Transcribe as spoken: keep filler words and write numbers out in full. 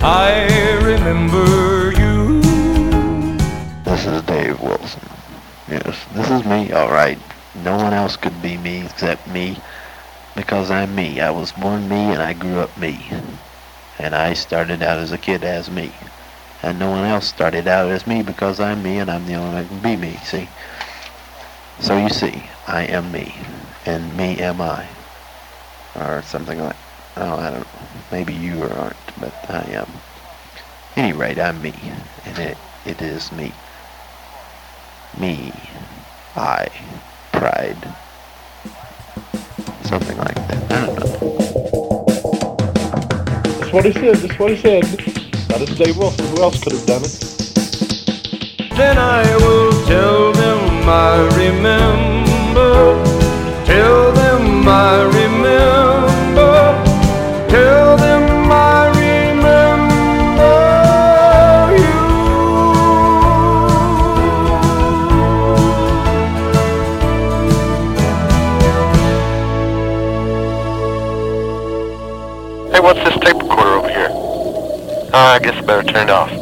I remember you. This is Dave Wilson. Yes, this is me, alright. No one else could be me except me, because I'm me. I was born me and I grew up me. And I started out as a kid as me. And no one else started out as me because I'm me and I'm the only one that can be me, see? So you see, I am me. And me am I. Or something like, oh, I don't know. Maybe you aren't, but I am. Any rate, I'm me. And it, it is me. Me. I. Pride. Something like that. I don't know. That's what he said. That's what he said. That is Dave Wilson. Who else could have done it? Then I will tell them I remember. Tell them I remember. Tell them I remember you. Hey, what's this tape recorder over here? Uh, I guess I better turn it off.